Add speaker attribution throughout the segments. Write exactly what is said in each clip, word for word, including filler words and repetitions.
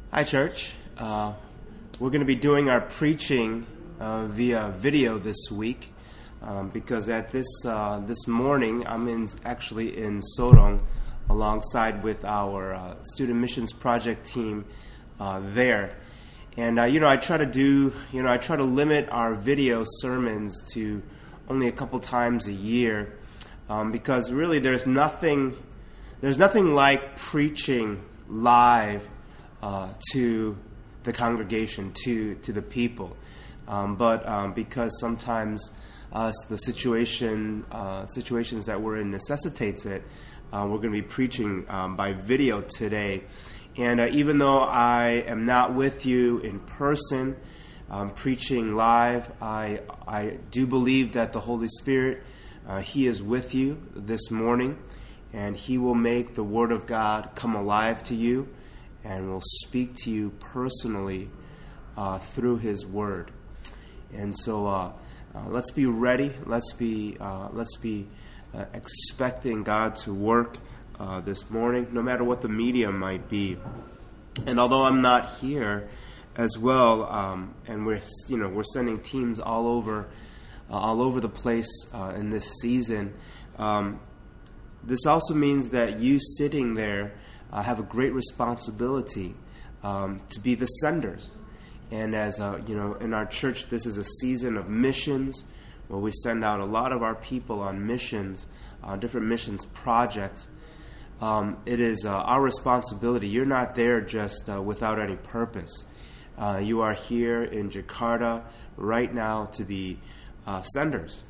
Speaker 1: Hi, church. Uh, we're going to be doing our preaching uh, via video this week um, because at this uh, this morning I'm in actually in Sorong alongside with our uh, student missions project team uh, there, and uh, you know I try to do you know I try to limit our video sermons to only a couple times a year um, because really there's nothing there's nothing like preaching live Uh, to the congregation, to to the people, um, but um, because sometimes uh, the situation uh, situations that we're in necessitates it, uh, we're going to be preaching um, by video today. And uh, even though I am not with you in person, um, preaching live, I I do believe that the Holy Spirit, uh, He is with you this morning, and He will make the Word of God come alive to you, and will speak to you personally uh, through His Word. And so, uh, uh, let's be ready. Let's be uh, let's be uh, expecting God to work uh, this morning, no matter what the medium might be. And although I'm not here as well, um, and we're you know we're sending teams all over uh, all over the place uh, in this season, um, this also means that you sitting there Uh, have a great responsibility um, to be the senders. And as uh, you know, in our church, this is a season of missions where we send out a lot of our people on missions, uh, different missions projects. Um, it is uh, our responsibility. You're not there just uh, without any purpose. Uh, you are here in Jakarta right now to be uh, senders,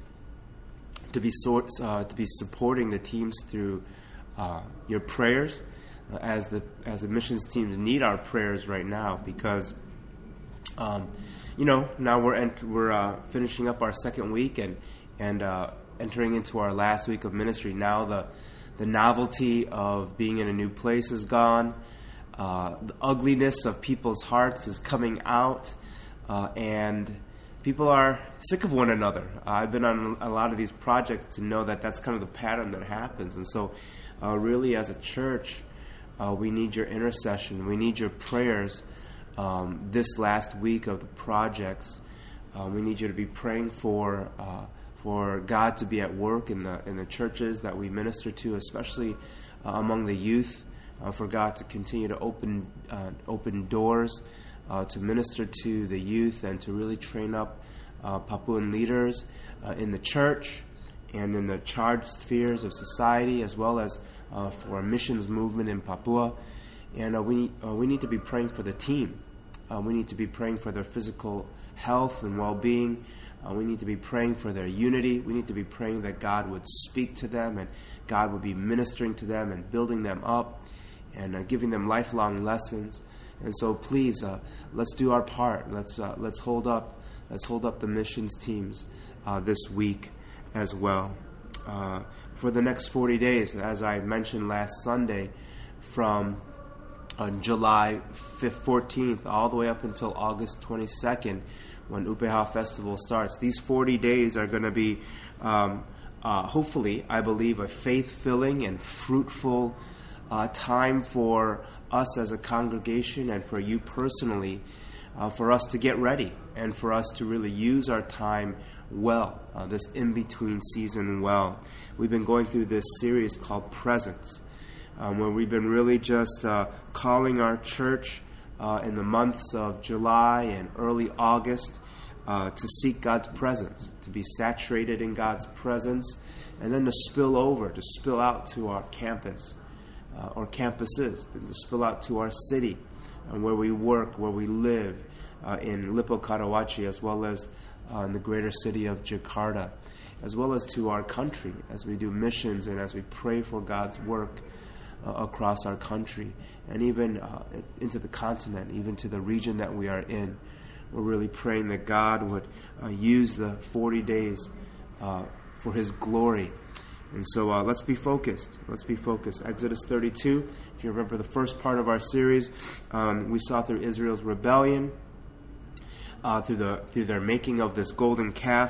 Speaker 1: to be sort, uh, to be supporting the teams through uh, your prayers. As the as the missions teams need our prayers right now, because um, you know now we're ent- we're uh, finishing up our second week and and uh, entering into our last week of ministry. Now the the novelty of being in a new place is gone. Uh, the ugliness of people's hearts is coming out, uh, and people are sick of one another. Uh, I've been on a lot of these projects to know that that's kind of the pattern that happens, and so uh, really as a church, Uh, we need your intercession. We need your prayers um, this last week of the projects. Uh, we need you to be praying for uh, for God to be at work in the in the churches that we minister to, especially uh, among the youth. Uh, for God to continue to open uh, open doors uh, to minister to the youth and to really train up uh, Papuan leaders uh, in the church and in the charged spheres of society, as well as Uh, for a missions movement in Papua. And uh, we need, uh, we need to be praying for the team. Uh, we need to be praying for their physical health and well-being. Uh, we need to be praying for their unity. We need to be praying that God would speak to them and God would be ministering to them and building them up and uh, giving them lifelong lessons. And so please, uh, let's do our part. Let's uh, let's hold up let's hold up the missions teams uh, this week as well. Uh, for the next forty days, as I mentioned last Sunday, from on July fourteenth all the way up until August twenty-second, when Upeha Festival starts. These forty days are going to be, um, uh, hopefully, I believe, a faith-filling and fruitful uh, time for us as a congregation and for you personally, uh, for us to get ready and for us to really use our time well, uh, this in-between season well. We've been going through this series called Presence, um, where we've been really just uh, calling our church uh, in the months of July and early August uh, to seek God's presence, to be saturated in God's presence, and then to spill over, to spill out to our campus, uh, or campuses, and to spill out to our city, and where we work, where we live, uh, in Lippo Karawaci, as well as Uh, in the greater city of Jakarta, as well as to our country, as we do missions and as we pray for God's work uh, across our country, and even uh, into the continent, even to the region that we are in. We're really praying that God would uh, use the forty days uh, for His glory. And so uh, let's be focused. Let's be focused. Exodus thirty-two, if you remember the first part of our series, um, we saw through Israel's rebellion, Uh, through the through their making of this golden calf,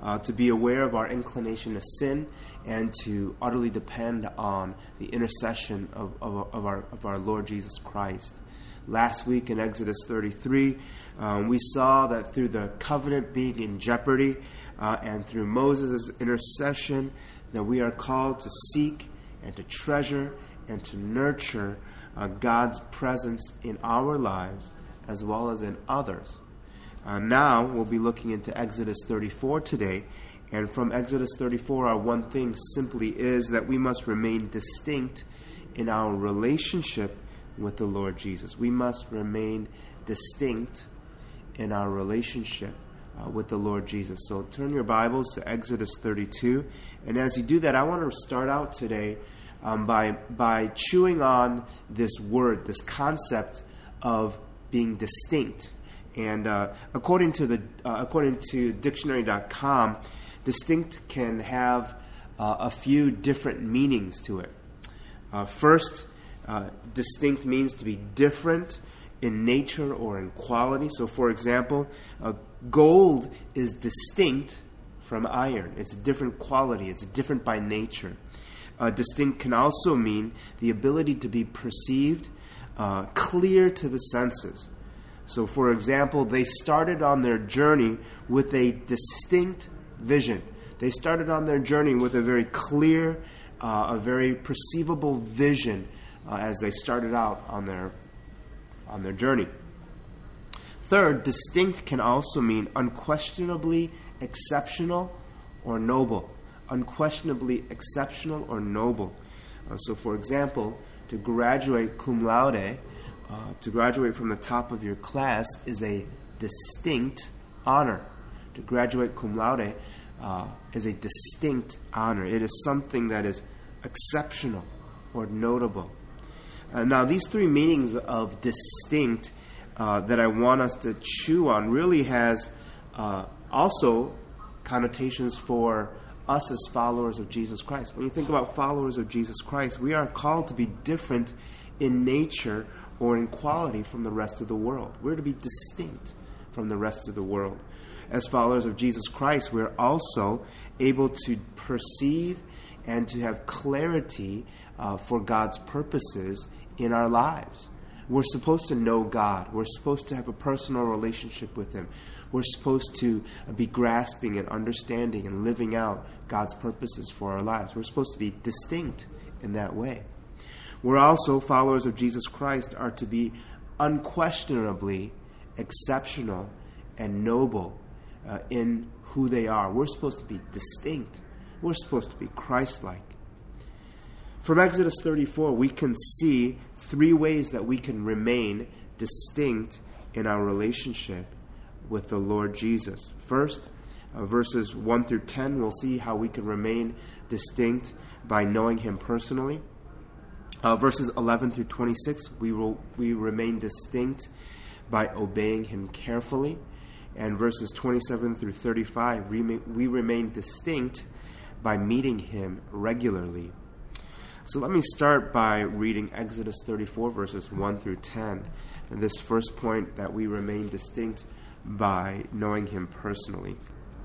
Speaker 1: uh, to be aware of our inclination to sin, and to utterly depend on the intercession of, of, of, our, of our Lord Jesus Christ. Last week in Exodus thirty-three, um, we saw that through the covenant being in jeopardy uh, and through Moses' intercession, that we are called to seek and to treasure and to nurture uh, God's presence in our lives as well as in others. Uh, now we'll be looking into Exodus thirty-four today, and from Exodus thirty-four, our one thing simply is that we must remain distinct in our relationship with the Lord Jesus. We must remain distinct in our relationship uh, with the Lord Jesus. So turn your Bibles to Exodus thirty-two, and as you do that, I want to start out today um, by by chewing on this word, this concept of being distinct. And uh, according to the uh, according to dictionary dot com, distinct can have uh, a few different meanings to it. Uh, first, uh, distinct means to be different in nature or in quality. So, for example, uh, gold is distinct from iron. It's a different quality. It's different by nature. Uh, distinct can also mean the ability to be perceived, uh, clear to the senses. So, for example, they started on their journey with a distinct vision. They started on their journey with a very clear, uh, a very perceivable vision uh, as they started out on their on their journey. Third, distinct can also mean unquestionably exceptional or noble. Unquestionably exceptional or noble. Uh, so, for example, to graduate cum laude, uh, to graduate from the top of your class is a distinct honor. To graduate cum laude uh, is a distinct honor. It is something that is exceptional or notable. Uh, now, these three meanings of distinct uh, that I want us to chew on really has uh, also connotations for us as followers of Jesus Christ. When you think about followers of Jesus Christ, we are called to be different in nature or in quality from the rest of the world. We're to be distinct from the rest of the world. As followers of Jesus Christ, we're also able to perceive and to have clarity uh, for God's purposes in our lives. We're supposed to know God. We're supposed to have a personal relationship with Him. We're supposed to be grasping and understanding and living out God's purposes for our lives. We're supposed to be distinct in that way. We're also, followers of Jesus Christ, are to be unquestionably exceptional and noble uh, in who they are. We're supposed to be distinct. We're supposed to be Christ-like. From Exodus thirty-four, we can see three ways that we can remain distinct in our relationship with the Lord Jesus. First, uh, verses one through ten, we'll see how we can remain distinct by knowing Him personally. Uh, verses eleven through twenty-six, we will we remain distinct by obeying Him carefully. And verses twenty-seven through thirty-five, we, may, we remain distinct by meeting Him regularly. So let me start by reading Exodus thirty-four, verses one through ten. And this first point, that we remain distinct by knowing Him personally.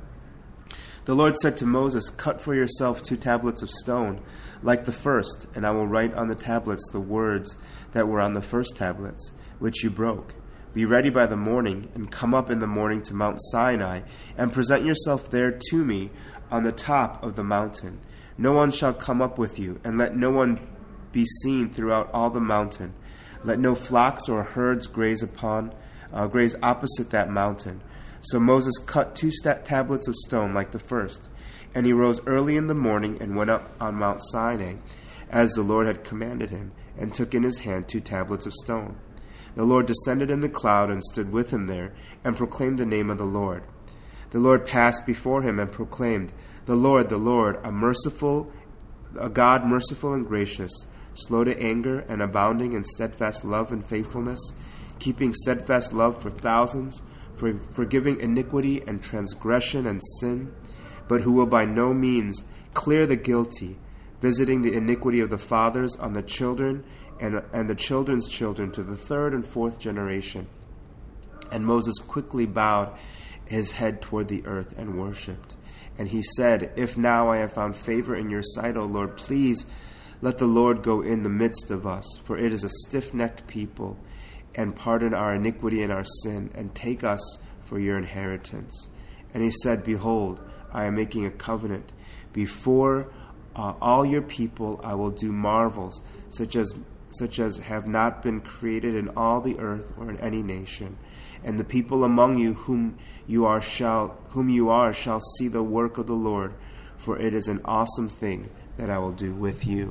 Speaker 1: The Lord said to Moses, "Cut for yourself two tablets of stone, like the first, and I will write on the tablets the words that were on the first tablets, which you broke. Be ready by the morning, and come up in the morning to Mount Sinai, and present yourself there to me on the top of the mountain. No one shall come up with you, and let no one be seen throughout all the mountain. Let no flocks or herds graze upon, uh, graze opposite that mountain." So Moses cut two st- tablets of stone like the first, and he rose early in the morning and went up on Mount Sinai, as the Lord had commanded him, and took in his hand two tablets of stone. The Lord descended in the cloud and stood with him there, and proclaimed the name of the Lord. The Lord passed before him and proclaimed, "The Lord, the Lord, a merciful, a God merciful and gracious, slow to anger and abounding in steadfast love and faithfulness, keeping steadfast love for thousands, for forgiving iniquity and transgression and sin, but who will by no means clear the guilty, visiting the iniquity of the fathers on the children and, and the children's children to the third and fourth generation." And Moses quickly bowed his head toward the earth and worshipped. And he said, If now I have found favor in your sight, O Lord, please let the Lord go in the midst of us, for it is a stiff-necked people, and pardon our iniquity and our sin, and take us for your inheritance. And he said, Behold, I am making a covenant. Before uh, all your people I will do marvels, such as such as have not been created in all the earth or in any nation. And the people among you whom you are shall whom you are shall see the work of the Lord, for it is an awesome thing that I will do with you.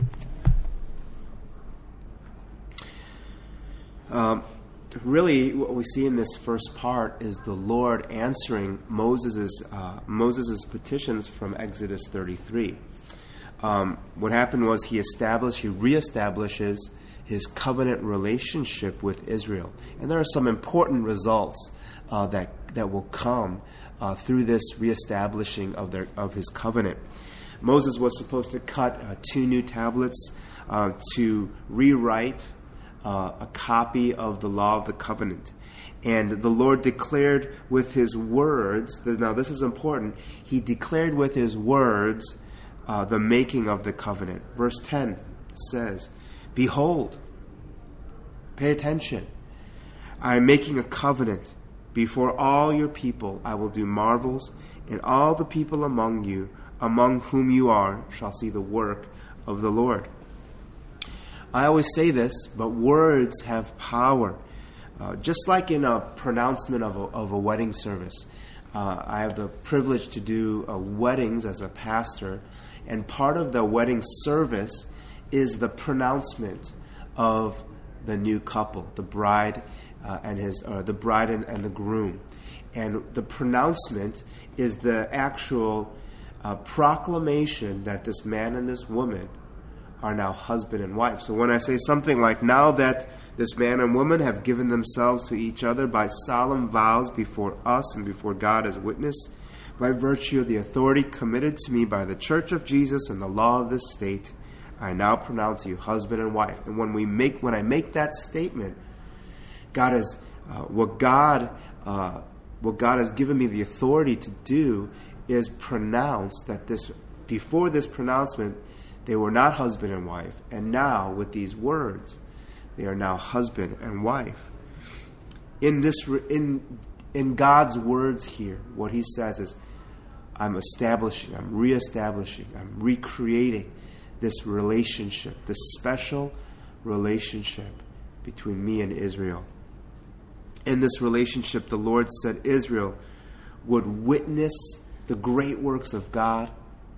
Speaker 1: Um, really, what we see in this first part is the Lord answering Moses's uh, Moses's petitions from Exodus thirty-three. Um, what happened was he established, he reestablishes his covenant relationship with Israel, and there are some important results uh, that that will come uh, through this reestablishing of their of his covenant. Moses was supposed to cut uh, two new tablets uh, to rewrite uh, a copy of the law of the covenant. And the Lord declared with his words, now this is important, he declared with his words uh, the making of the covenant. Verse ten says, Behold, pay attention, I am making a covenant. Before all your people I will do marvels, and all the people among you, among whom you are, shall see the work of the Lord. I always say this, but words have power. Uh, just like in a pronouncement of a, of a wedding service. Uh, I have the privilege to do uh, weddings as a pastor, and part of the wedding service is the pronouncement of the new couple, the bride uh, and his, or the bride and, and the groom. And the pronouncement is the actual uh, proclamation that this man and this woman are now husband and wife. So when I say something like, now that this man and woman have given themselves to each other by solemn vows before us and before God as witness, by virtue of the authority committed to me by the Church of Jesus and the law of this state, I now pronounce you husband and wife. And when we make, when I make that statement, God has uh, what God uh, what God has given me the authority to do is pronounce that this before this pronouncement they were not husband and wife, and now with these words they are now husband and wife. In this in in God's words here, what He says is, I'm establishing, I'm reestablishing, I'm recreating this relationship, this special relationship between me and Israel. In this relationship, the Lord said Israel would witness the great works of God,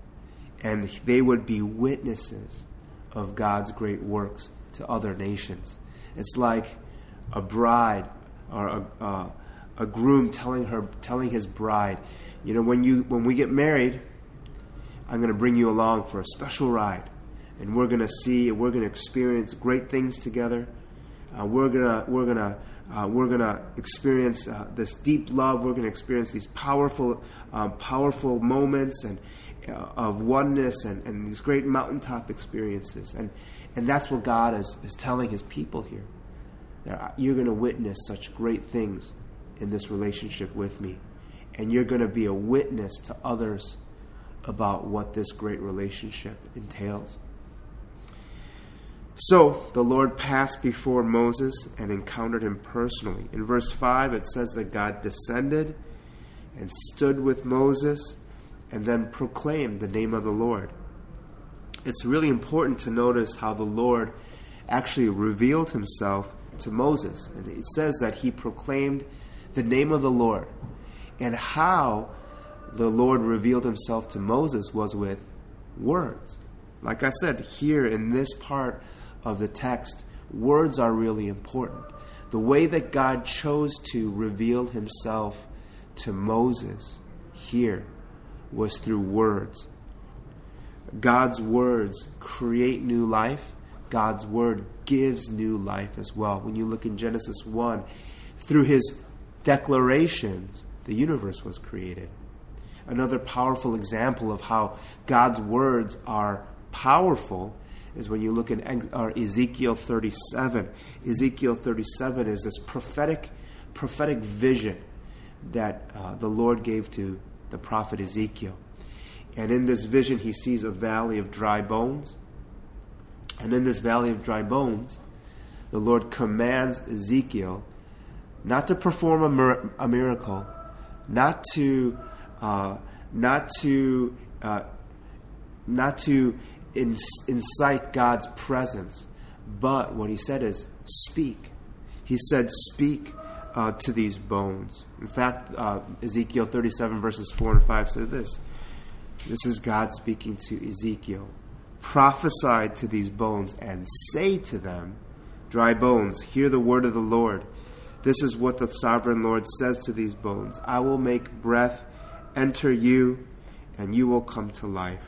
Speaker 1: and they would be witnesses of God's great works to other nations. It's like a bride or a, uh, a groom telling her, telling his bride, you know, when you when we get married, I'm going to bring you along for a special ride, and we're going to see, we're going to experience great things together. Uh, we're gonna we're gonna uh, we're gonna experience uh, this deep love. We're going to experience these powerful uh, powerful moments and uh, of oneness and, and these great mountaintop experiences. And and that's what God is is telling His people here. That you're going to witness such great things in this relationship with me, and you're going to be a witness to others about what this great relationship entails. So the Lord passed before Moses and encountered him personally. In verse five, it says that God descended and stood with Moses and then proclaimed the name of the Lord. It's really important to notice how the Lord actually revealed Himself to Moses. And it says that He proclaimed the name of the Lord. And how the Lord revealed Himself to Moses was with words. Like I said, here in this part of the text, words are really important. The way that God chose to reveal Himself to Moses here was through words. God's words create new life. God's word gives new life as well. When you look in Genesis one, through His declarations, the universe was created. Another powerful example of how God's words are powerful is when you look in Ezekiel thirty-seven. Ezekiel thirty-seven is this prophetic prophetic vision that uh, the Lord gave to the prophet Ezekiel. And in this vision, he sees a valley of dry bones. And in this valley of dry bones, the Lord commands Ezekiel not to perform a, mir- a miracle, not to, uh, not to, uh, not to in- incite God's presence, but what he said is speak. He said, "Speak uh, to these bones." In fact, uh, Ezekiel thirty-seven verses four and five says this. This is God speaking to Ezekiel. "Prophesy to these bones and say to them, dry bones, hear the word of the Lord. This is what the sovereign Lord says to these bones. I will make breath enter you, and you will come to life."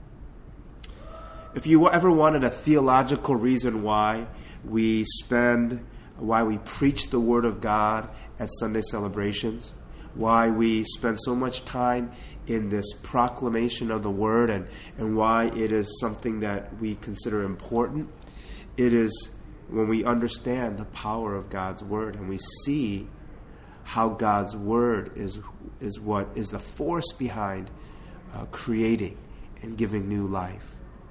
Speaker 1: If you ever wanted a theological reason why we spend, why we preach the Word of God at Sunday celebrations, why we spend so much time in this proclamation of the Word, and, and why it is something that we consider important, it is when we understand the power of God's Word and we see how God's Word is, is what is the force behind uh, creating and giving new life.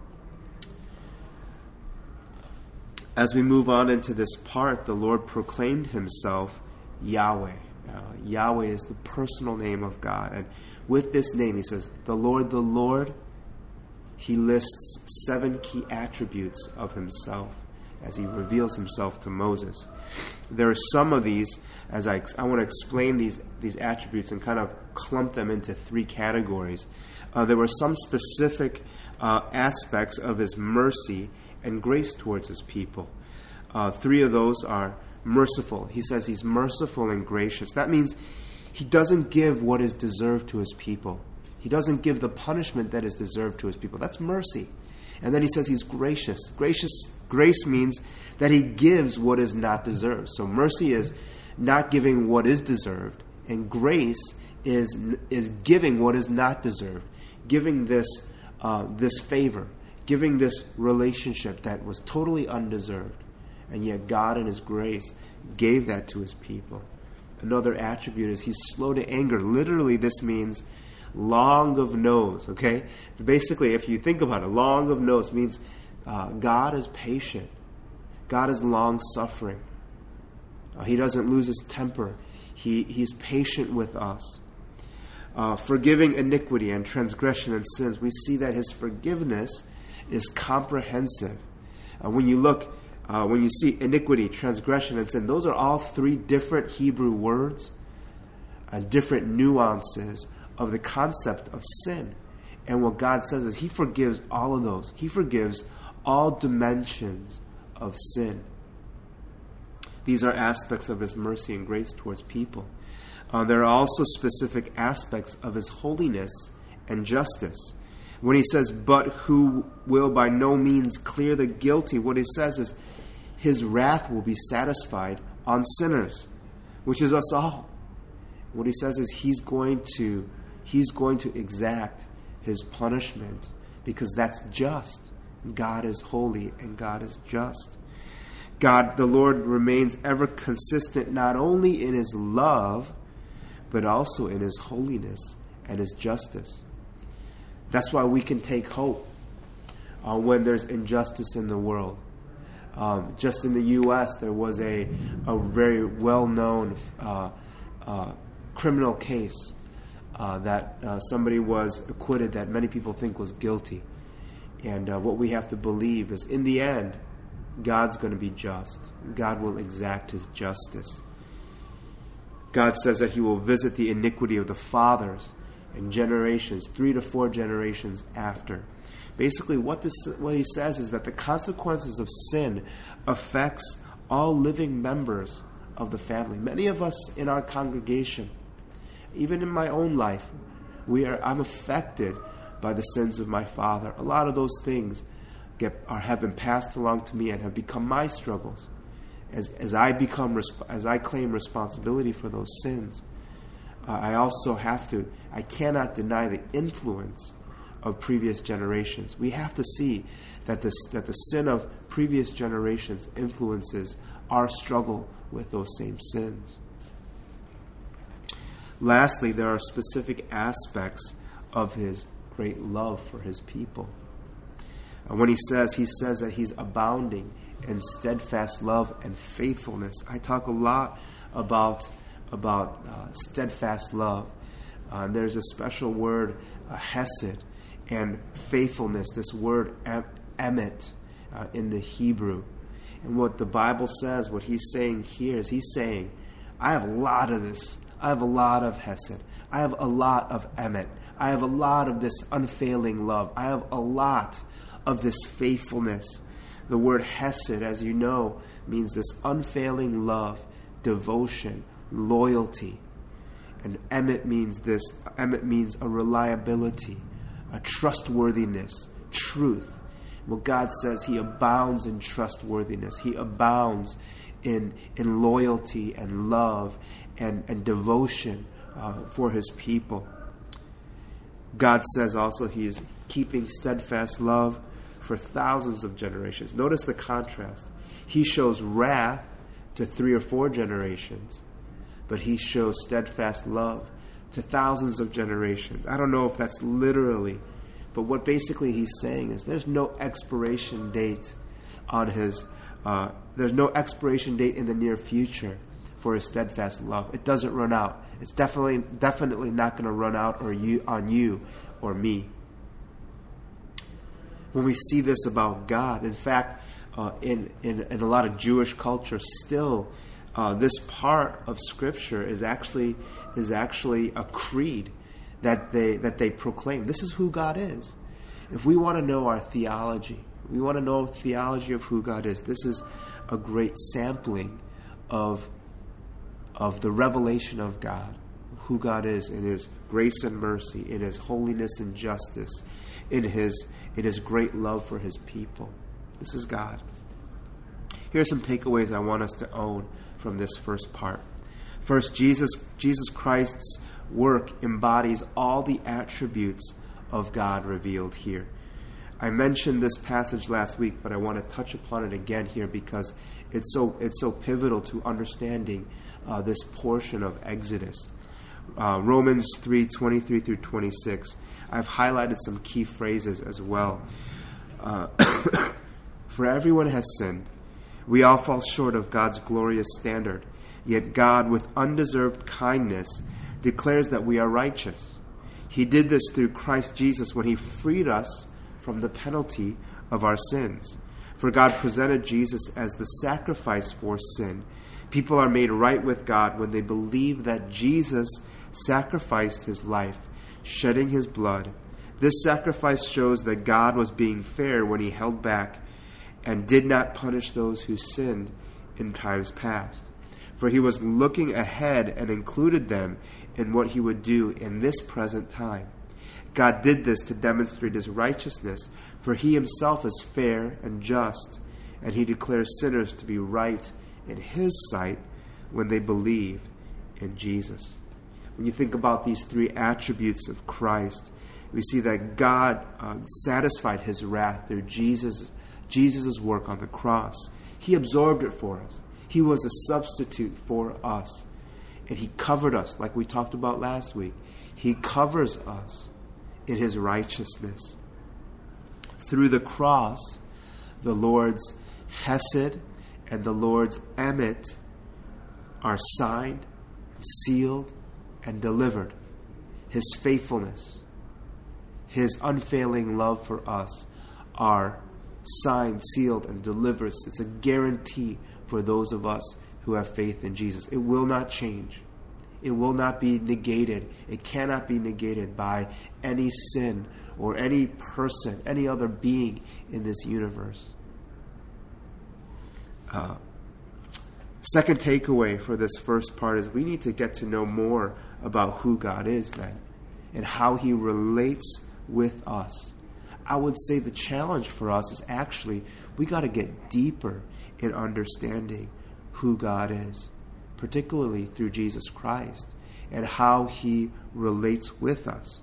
Speaker 1: As we move on into this part, the Lord proclaimed himself Yahweh. Uh, Yahweh is the personal name of God. And with this name, he says, the Lord, the Lord, he lists seven key attributes of himself as he reveals himself to Moses. There are some of these, as I, I want to explain these, these attributes and kind of clump them into three categories. Uh, there were some specific uh, aspects of his mercy and grace towards his people. Uh, three of those are merciful. He says he's merciful and gracious. That means he doesn't give what is deserved to his people. He doesn't give the punishment that is deserved to his people. That's mercy. And then he says he's gracious. Gracious grace means that he gives what is not deserved. So mercy is not giving what is deserved, and grace is is giving what is not deserved, giving this uh, this favor, giving this relationship that was totally undeserved. And yet God in his grace gave that to his people. Another attribute is he's slow to anger. Literally, this means long of nose, okay? Basically, if you think about it, long of nose means uh, God is patient. God is long-suffering. Uh, he doesn't lose his temper. He, he's patient with us. Uh, forgiving iniquity and transgression and sins. We see that his forgiveness is comprehensive. Uh, when you look, uh, when you see iniquity, transgression, and sin, those are all three different Hebrew words, uh, different nuances of the concept of sin. And what God says is he forgives all of those. He forgives all dimensions of sin. These are aspects of his mercy and grace towards people. Uh, there are also specific aspects of his holiness and justice. When he says, but who will by no means clear the guilty, what he says is his wrath will be satisfied on sinners, which is us all. What he says is he's going to he's going to exact his punishment because that's just. God is holy and God is just. God, the Lord, remains ever consistent not only in his love, but also in his holiness and his justice. That's why we can take hope uh, when there's injustice in the world. Um, just in the U S, there was a, a very well-known uh, uh, criminal case uh, that uh, somebody was acquitted that many people think was guilty. And uh, what we have to believe is, in the end, God's going to be just. God will exact his justice. God says that he will visit the iniquity of the fathers and generations, three to four generations after. Basically, what this what he says is that the consequences of sin affects all living members of the family. Many of us in our congregation, even in my own life, we are I'm affected by the sins of my father. A lot of those things get are, have been passed along to me and have become my struggles. As as I become as I claim responsibility for those sins, uh, I also have to. I cannot deny the influence of previous generations. We have to see that this that the sin of previous generations influences our struggle with those same sins. Lastly, there are specific aspects of his great love for his people. Uh, when he says, he says that he's abounding in steadfast love and faithfulness. I talk a lot about, about uh, steadfast love. Uh, there's a special word, uh, hesed, and faithfulness, this word em- emet uh, in the Hebrew. And what the Bible says, what he's saying here is he's saying, I have a lot of this. I have a lot of hesed. I have a lot of emet. I have a lot of this unfailing love. I have a lot of this faithfulness. The word hesed, as you know, means this unfailing love, devotion, loyalty. And emet means this, emet means a reliability, a trustworthiness, truth. Well, God says he abounds in trustworthiness. He abounds in, in loyalty and love and, and devotion uh, for his people. God says also he is keeping steadfast love for thousands of generations. Notice the contrast. He shows wrath to three or four generations, but he shows steadfast love to thousands of generations. I don't know if that's literally, but what basically he's saying is there's no expiration date on his, uh, there's no expiration date in the near future for his steadfast love. It doesn't run out. It's definitely definitely not going to run out or you on you or me. When we see this about God, in fact, uh, in, in in a lot of Jewish culture, still uh, this part of Scripture is actually is actually a creed that they that they proclaim. This is who God is. If we want to know our theology, we want to know theology of who God is. This is a great sampling of of the revelation of God, who God is in his grace and mercy, in his holiness and justice, in his in his great love for his people. This is God. Here are some takeaways I want us to own from this first part. First, Jesus Jesus Christ's work embodies all the attributes of God revealed here. I mentioned this passage last week, but I want to touch upon it again here because it's so it's so pivotal to understanding uh, this portion of Exodus. Uh, Romans three twenty-three through twenty-six. I've highlighted some key phrases as well. Uh, For everyone has sinned. We all fall short of God's glorious standard. Yet God, with undeserved kindness, declares that we are righteous. He did this through Christ Jesus when he freed us from the penalty of our sins. For God presented Jesus as the sacrifice for sin. People are made right with God when they believe that Jesus sacrificed his life, shedding his blood. This sacrifice shows that God was being fair when he held back and did not punish those who sinned in times past. For he was looking ahead and included them in what he would do in this present time. God did this to demonstrate his righteousness, for he himself is fair and just, and he declares sinners to be right in his sight when they believe in Jesus. When you think about these three attributes of Christ, we see that God uh, satisfied his wrath through Jesus' Jesus' work on the cross. He absorbed it for us. He was a substitute for us. And he covered us, like we talked about last week. He covers us in his righteousness. Through the cross, the Lord's hesed and the Lord's emet are signed, sealed, and delivered. His faithfulness, his unfailing love for us are signed, sealed, and delivered. It's a guarantee for those of us who have faith in Jesus. It will not change. It will not be negated. It cannot be negated by any sin or any person, any other being in this universe. Uh, second takeaway for this first part is we need to get to know more about who God is then and how he relates with us. I would say the challenge for us is actually we got to get deeper in understanding who God is, particularly through Jesus Christ, and how he relates with us.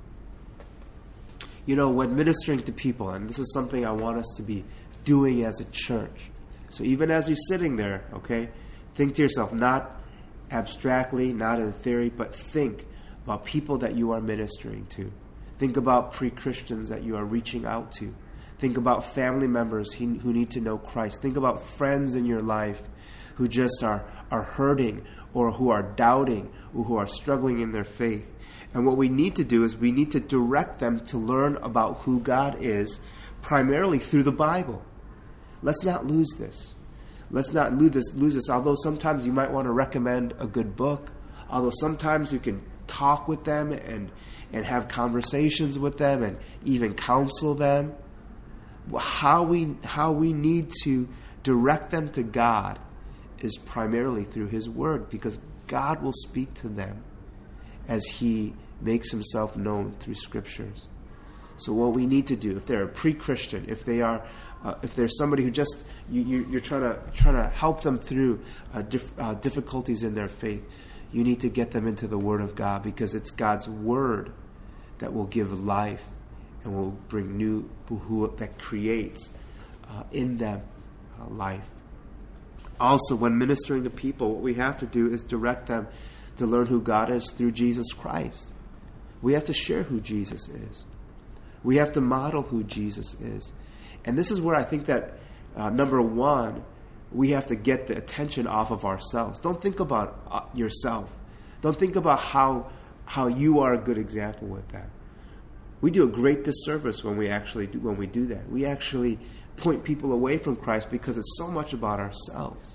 Speaker 1: You know, when ministering to people, and this is something I want us to be doing as a church. So even as you're sitting there, okay, think to yourself, not abstractly, not in theory, but think about people that you are ministering to. Think about pre-Christians that you are reaching out to. Think about family members who need to know Christ. Think about friends in your life who just are, are hurting or who are doubting or who are struggling in their faith. And what we need to do is we need to direct them to learn about who God is, primarily through the Bible. Let's not lose this. Let's not lose this, lose this. Although sometimes you might want to recommend a good book, although sometimes you can talk with them and, and have conversations with them and even counsel them, how we, how we need to direct them to God is primarily through His Word, because God will speak to them as He makes Himself known through Scriptures. So what we need to do, if they're a pre-Christian, if they are, uh, if there's somebody who just you, you, you're trying to trying to help them through uh, dif- uh, difficulties in their faith, you need to get them into the Word of God, because it's God's Word that will give life and will bring new, who that creates uh, in them uh, life. Also, when ministering to people, what we have to do is direct them to learn who God is through Jesus Christ. We have to share who Jesus is. We have to model who Jesus is. And this is where I think that, uh, number one, we have to get the attention off of ourselves. Don't think about uh, yourself. Don't think about how how you are a good example with that. We do a great disservice when we actually do, when we do that. We actually point people away from Christ because it's so much about ourselves.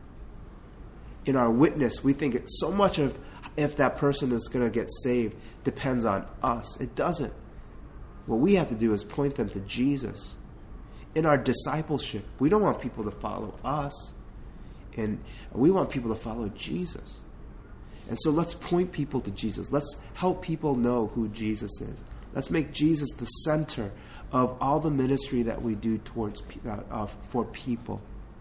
Speaker 1: In our witness, we think it's so much of if that person is going to get saved depends on us. It doesn't. What we have to do is point them to Jesus. In our discipleship, we don't want people to follow us, and we want people to follow Jesus. And so let's point people to Jesus. Let's help people know who Jesus is. Let's make Jesus the center of all the ministry that we do towards uh, uh, for people.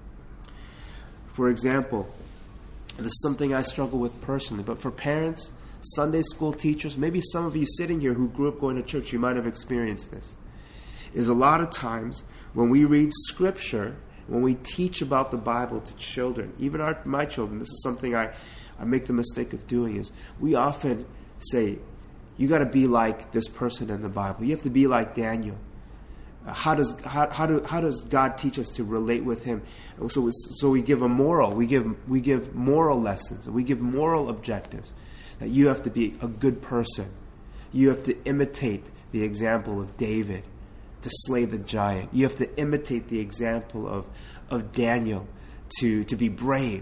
Speaker 1: For example, this is something I struggle with personally, but for parents, Sunday school teachers, maybe some of you sitting here who grew up going to church, you might have experienced this, is a lot of times when we read Scripture, when we teach about the Bible to children, even our, my children, this is something I, I make the mistake of doing, is we often say, you got to be like this person in the Bible. You have to be like Daniel. Uh, how does how, how do how does God teach us to relate with Him? So so we give a moral, we give we give moral lessons, we give moral objectives. That you have to be a good person. You have to imitate the example of David to slay the giant. You have to imitate the example of of Daniel to to be brave.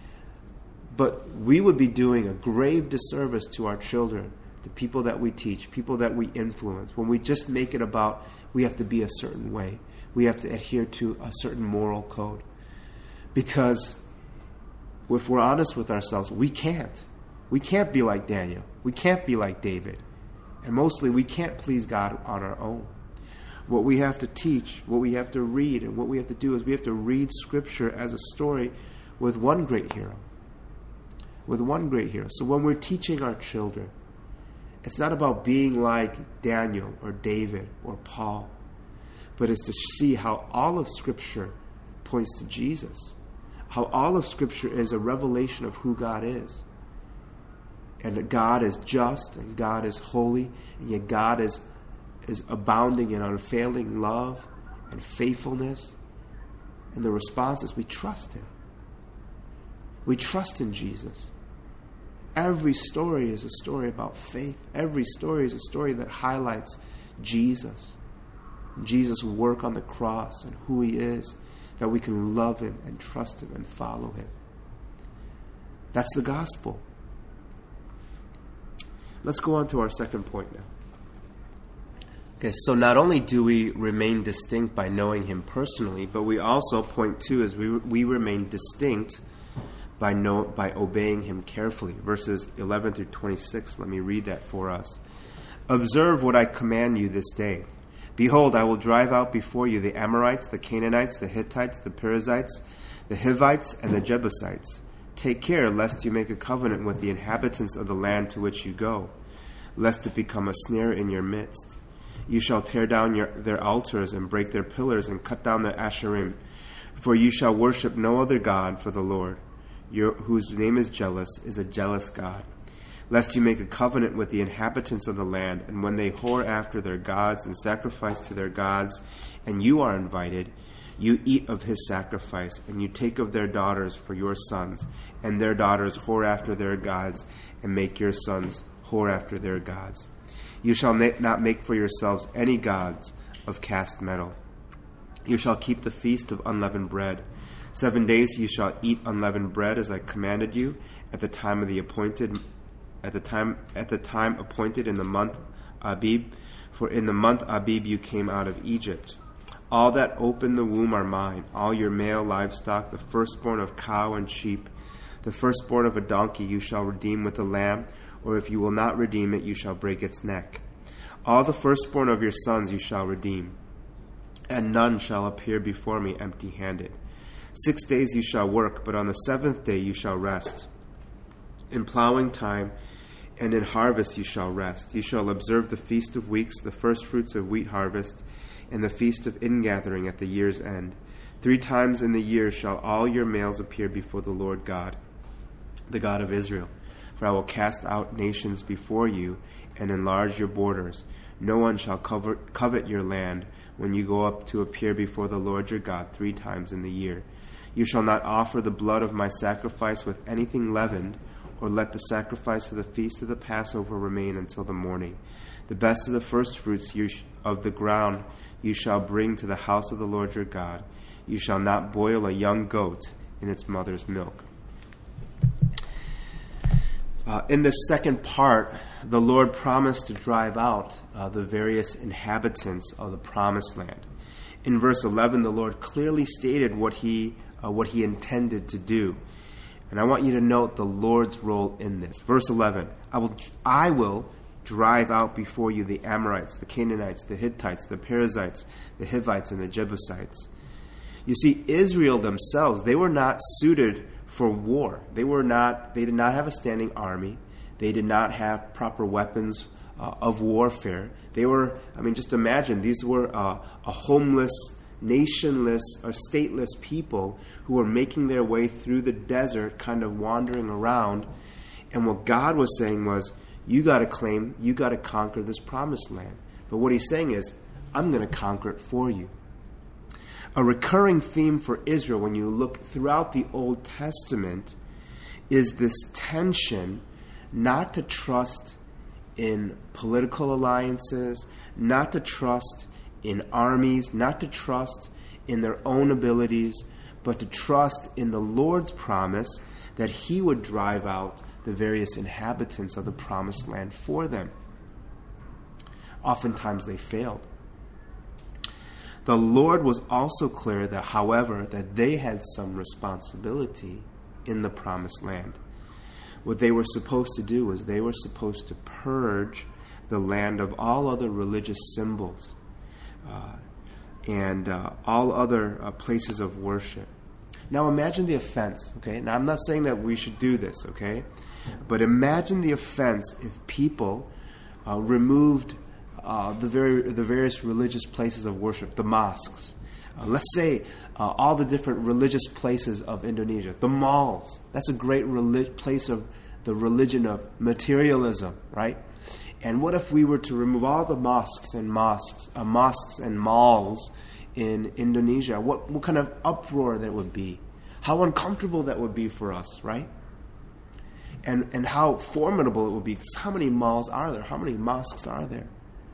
Speaker 1: But we would be doing a grave disservice to our children, the people that we teach, people that we influence, when we just make it about we have to be a certain way. We have to adhere to a certain moral code. Because if we're honest with ourselves, we can't. We can't be like Daniel. We can't be like David. And mostly we can't please God on our own. What we have to teach, what we have to read, and what we have to do is we have to read Scripture as a story with one great hero. With one great hero. So when we're teaching our children, it's not about being like Daniel or David or Paul, but it's to see how all of Scripture points to Jesus. How all of Scripture is a revelation of who God is. And that God is just and God is holy, and yet God is, is abounding in unfailing love and faithfulness. And the response is we trust Him. We trust in Jesus. Every story is a story about faith. Every story is a story that highlights Jesus. Jesus' work on the cross and who He is, that we can love Him and trust Him and follow Him. That's the gospel. Let's go on to our second point now. Okay, so not only do we remain distinct by knowing Him personally, but we also, point two, is we, we remain distinct by know, by obeying Him carefully. Verses eleven through twenty-six, let me read that for us. Observe what I command you this day. Behold, I will drive out before you the Amorites, the Canaanites, the Hittites, the Perizzites, the Hivites, and the Jebusites. Take care lest you make a covenant with the inhabitants of the land to which you go, lest it become a snare in your midst. You shall tear down your, their altars and break their pillars and cut down their asherim, for you shall worship no other God, for the Lord, your, whose name is jealous, is a jealous God. lest you make a covenant with the inhabitants of the land, and when they whore after their gods and sacrifice to their gods, and you are invited, you eat of his sacrifice, and you take of their daughters for your sons, and their daughters whore after their gods, and make your sons whore after their gods. You shall na- not make for yourselves any gods of cast metal. You shall keep the feast of unleavened bread. Seven days you shall eat unleavened bread, as I commanded you, at the time of the appointed, at the time at the time appointed in the month Abib. For in the month Abib you came out of Egypt. All that open the womb are mine, all your male livestock, the firstborn of cow and sheep, the firstborn of a donkey you shall redeem with a lamb, or if you will not redeem it, you shall break its neck. All the firstborn of your sons you shall redeem, and none shall appear before me empty-handed. Six days you shall work, but on the seventh day you shall rest. In plowing time and in harvest you shall rest. You shall observe the feast of weeks, the firstfruits of wheat harvest, and the feast of ingathering at the year's end. Three times in the year shall all your males appear before the Lord God, the God of Israel. For I will cast out nations before you and enlarge your borders. No one shall cover, covet your land when you go up to appear before the Lord your God three times in the year. You shall not offer the blood of my sacrifice with anything leavened, or let the sacrifice of the feast of the Passover remain until the morning. The best of the firstfruits you sh- of the ground you shall bring to the house of the Lord your God. You shall not boil a young goat in its mother's milk. Uh, in this second part, the Lord promised to drive out uh, the various inhabitants of the promised land. In verse eleven, the Lord clearly stated what he uh, what he intended to do. And I want you to note the Lord's role in this. Verse eleven, I will I will drive out before you the Amorites, the Canaanites, the Hittites, the Perizzites, the Hivites, and the Jebusites. You see, Israel themselves, they were not suited for war. They were not. They did not have a standing army. They did not have proper weapons uh, of warfare. They were, I mean, just imagine, these were uh, a homeless, nationless, or stateless people who were making their way through the desert, kind of wandering around. And what God was saying was, you got to claim, you got to conquer this promised land. But what he's saying is, I'm going to conquer it for you. A recurring theme for Israel when you look throughout the Old Testament is this tension not to trust in political alliances, not to trust in armies, not to trust in their own abilities, but to trust in the Lord's promise that he would drive out the various inhabitants of the promised land for them. Oftentimes they failed. The Lord was also clear that, however, that they had some responsibility in the promised land. What they were supposed to do was they were supposed to purge the land of all other religious symbols uh, and uh, all other uh, places of worship. Now imagine the offense, okay? Now I'm not saying that we should do this, okay? But imagine the offense if people uh, removed Uh, the very the various religious places of worship, the mosques. Uh, let's say uh, all the different religious places of Indonesia, the malls. That's a great relig- place of the religion of materialism, right? And what if we were to remove all the mosques and mosques, uh, mosques and malls in Indonesia? What what kind of uproar that would be? How uncomfortable that would be for us, right? And and how formidable it would be. Because how many malls are there? How many mosques are there?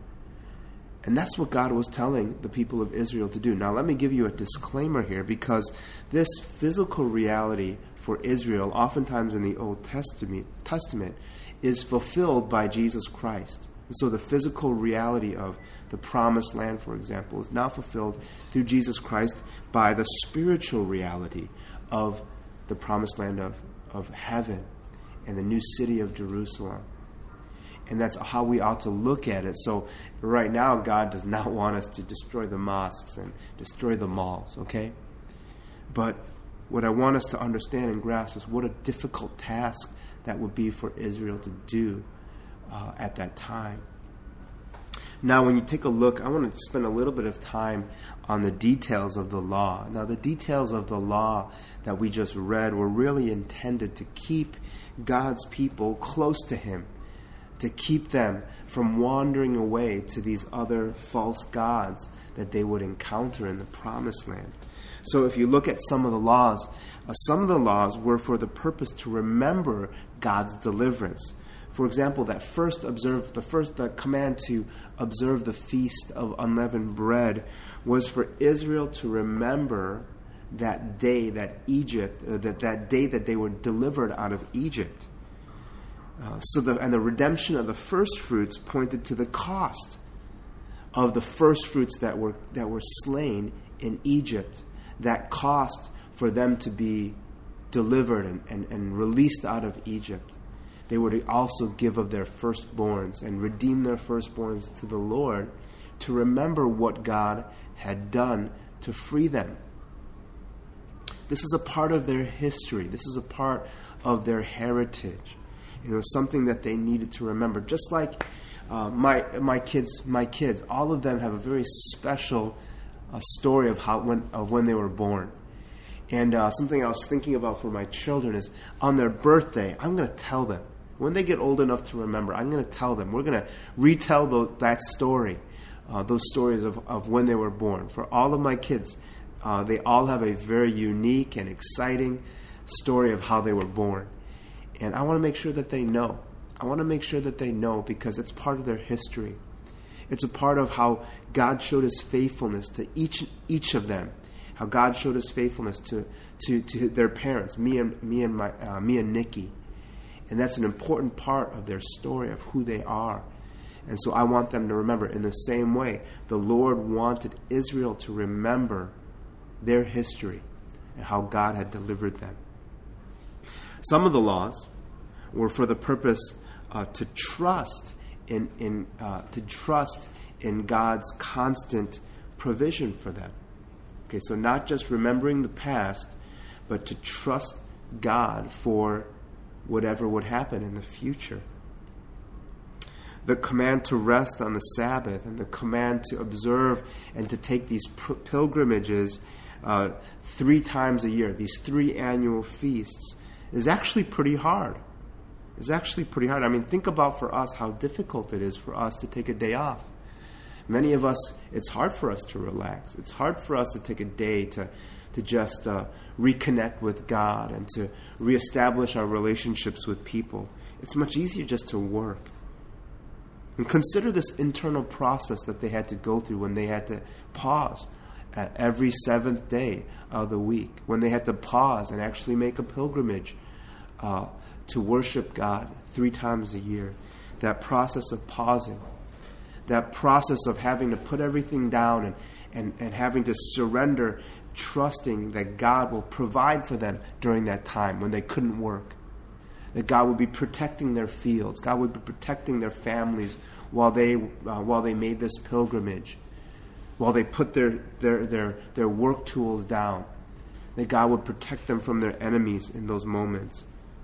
Speaker 1: And that's what God was telling the people of Israel to do. Now, let me give you a disclaimer here, because this physical reality for Israel, oftentimes in the Old Testament, Testament is fulfilled by Jesus Christ. And so the physical reality of the promised land, for example, is now fulfilled through Jesus Christ by the spiritual reality of the promised land of, of heaven and the new city of Jerusalem. And that's how we ought to look at it. So right now, God does not want us to destroy the mosques and destroy the malls, okay? But what I want us to understand and grasp is what a difficult task that would be for Israel to do uh, at that time. Now, when you take a look, I want to spend a little bit of time on the details of the law. Now, the details of the law that we just read were really intended to keep God's people close to Him, to keep them from wandering away to these other false gods that they would encounter in the Promised Land. So if you look at some of the laws, uh, some of the laws were for the purpose to remember God's deliverance. For example, that first observe the first the command to observe the feast of unleavened bread was for Israel to remember that day that Egypt uh, that that day that they were delivered out of Egypt. Uh, so the and the redemption of the first fruits pointed to the cost of the first fruits that were that were slain in Egypt. That cost for them to be delivered and, and, and released out of Egypt. They were to also give of their firstborns and redeem their firstborns to the Lord to remember what God had done to free them. This is a part of their history. This is a part of their heritage. It was something that they needed to remember. Just like uh, my my kids, my kids, all of them have a very special uh, story of how when of when they were born. And uh, something I was thinking about for my children is on their birthday, I'm going to tell them. When they get old enough to remember, I'm going to tell them. We're going to retell the, that story, uh, those stories of, of when they were born. For all of my kids, uh, they all have a very unique and exciting story of how they were born. And I want to make sure that they know. I want to make sure that they know because it's part of their history. It's a part of how God showed His faithfulness to each each of them. How God showed His faithfulness to to, to their parents, me and me and my uh, me and Nikki. And that's an important part of their story of who they are. And so I want them to remember in the same way the Lord wanted Israel to remember their history and how God had delivered them. Some of the laws were for the purpose uh, to trust in in uh, to trust in God's constant provision for them. Okay, so not just remembering the past, but to trust God for whatever would happen in the future. The command to rest on the Sabbath and the command to observe and to take these pilgrimages uh, three times a year, these three annual feasts, is actually pretty hard. It's actually pretty hard. I mean, think about for us how difficult it is for us to take a day off. Many of us, it's hard for us to relax. It's hard for us to take a day to, to just uh, reconnect with God and to reestablish our relationships with people. It's much easier just to work. And consider this internal process that they had to go through when they had to pause at every seventh day of the week, when they had to pause and actually make a pilgrimage uh, to worship God three times a year. That process of pausing, that process of having to put everything down and, and, and having to surrender, trusting that God will provide for them during that time when they couldn't work. That God would be protecting their fields. God would be protecting their families while they uh, while they made this pilgrimage, while they put their, their, their, their work tools down. That God would protect them from their enemies in those moments.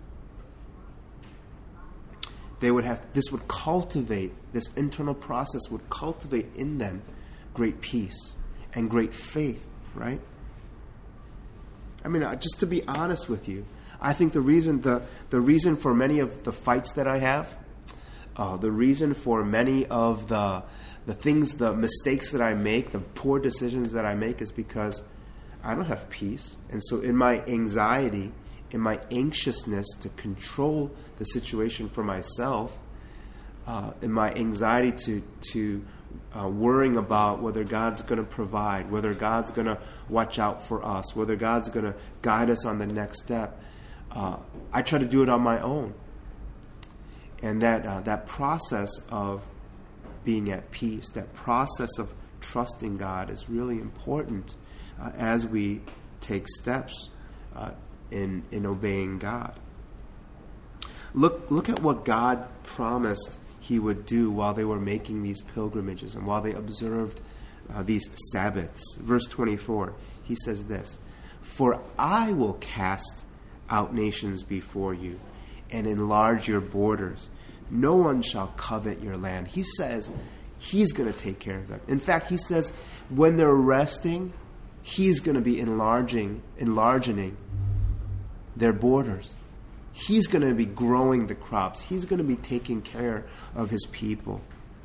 Speaker 1: They would have this would cultivate, this internal process would cultivate in them great peace and great faith, right? I mean, just to be honest with you, I think the reason the, the reason for many of the fights that I have, uh, the reason for many of the the things, the mistakes that I make, the poor decisions that I make is because I don't have peace. And so in my anxiety, in my anxiousness to control the situation for myself, uh, in my anxiety to to uh, worrying about whether God's going to provide, whether God's going to watch out for us, whether God's going to guide us on the next step, uh, I try to do it on my own. And that uh, that process of being at peace, that process of trusting God is really important uh, as we take steps uh, in in obeying God. Look look at what God promised He would do while they were making these pilgrimages and while they observed uh, these Sabbaths. Verse twenty-four, He says this, "For I will cast out nations before you and enlarge your borders. No one shall covet your land." He says He's going to take care of them. In fact, he says when they're resting, he's going to be enlarging, enlarging their borders. He's going to be growing the crops. He's going to be taking care of his people.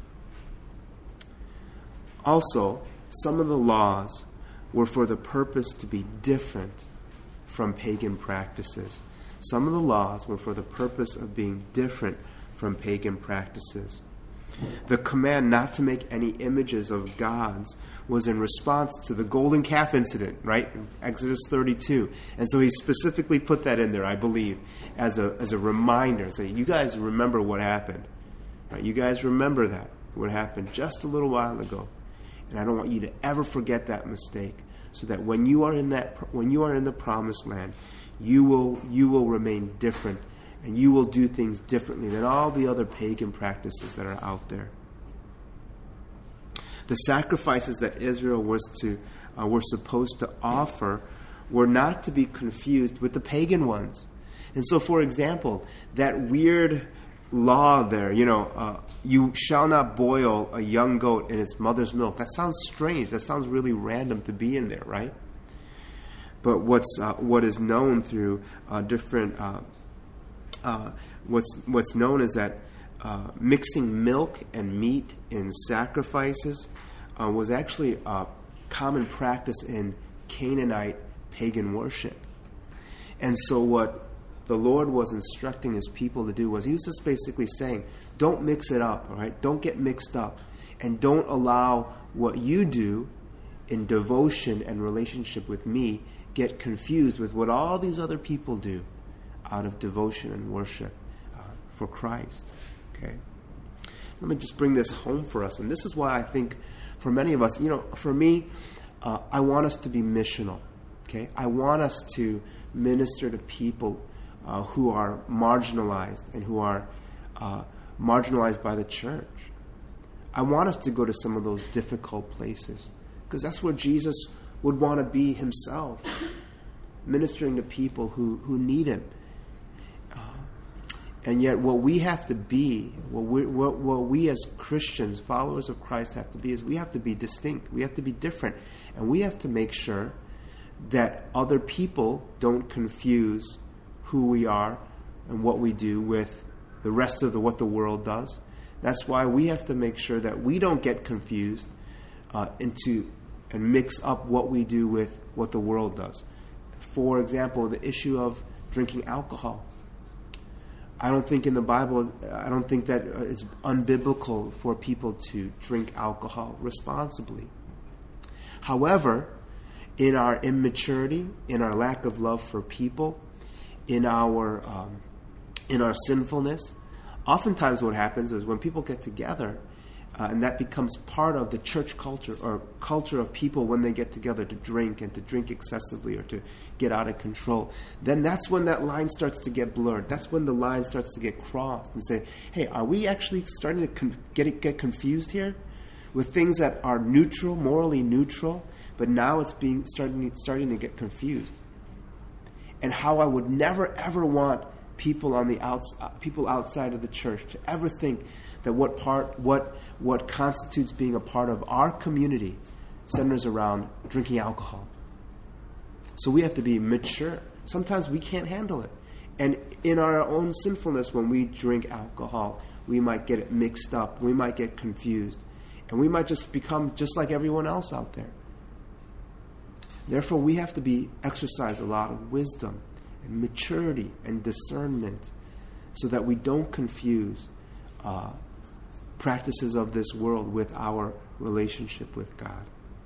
Speaker 1: Also, some of the laws were for the purpose to be different from pagan practices. Some of the laws were for the purpose of being different from pagan practices. The command not to make any images of gods was in response to the golden calf incident, right? Exodus thirty-two. And so he specifically put that in there, I believe, as a as a reminder. Say, you guys remember what happened. Right? You guys remember that, what happened just a little while ago. And I don't want you to ever forget that mistake, so that when you are in that when you are in the promised land, you will you will remain different. And you will do things differently than all the other pagan practices that are out there. The sacrifices that Israel was to uh, were supposed to offer were not to be confused with the pagan ones. And so, for example, that weird law there, you know, uh, you shall not boil a young goat in its mother's milk. That sounds strange. That sounds really random to be in there, right? But what's uh, what is known through uh, different uh, Uh, what's what's known is that uh, mixing milk and meat in sacrifices uh, was actually a common practice in Canaanite pagan worship. And so what the Lord was instructing his people to do was he was just basically saying, don't mix it up, all right? Don't get mixed up. And don't allow what you do in devotion and relationship with me get confused with what all these other people do out of devotion and worship uh, for Christ. Okay? Let me just bring this home for us. And this is why I think for many of us, you know, for me, uh, I want us to be missional. Okay? I want us to minister to people uh, who are marginalized and who are uh, marginalized by the church. I want us to go to some of those difficult places, because that's where Jesus would want to be himself, ministering to people who, who need him. And yet what we have to be, what we, what, what we as Christians, followers of Christ, have to be is we have to be distinct. We have to be different. And we have to make sure that other people don't confuse who we are and what we do with the rest of the, what the world does. That's why we have to make sure that we don't get confused uh, into and mix up what we do with what the world does. For example, the issue of drinking alcohol. I don't think in the Bible, I don't think that it's unbiblical for people to drink alcohol responsibly. However, in our immaturity, in our lack of love for people, in our um, in our sinfulness, oftentimes what happens is when people get together, uh, and that becomes part of the church culture or culture of people when they get together to drink and to drink excessively or to get out of control, then that's when that line starts to get blurred. That's when the line starts to get crossed and say, hey, are we actually starting to con- get it, get confused here with things that are neutral, morally neutral, but now it's being starting starting to get confused. And how I would never ever want people on the outs people outside of the church to ever think that what part what what constitutes being a part of our community centers around drinking alcohol. So we have to be mature. Sometimes we can't handle it. And in our own sinfulness, when we drink alcohol, we might get it mixed up. We might get confused. And we might just become just like everyone else out there. Therefore, we have to be exercise a lot of wisdom and maturity and discernment so that we don't confuse uh, practices of this world with our relationship with God.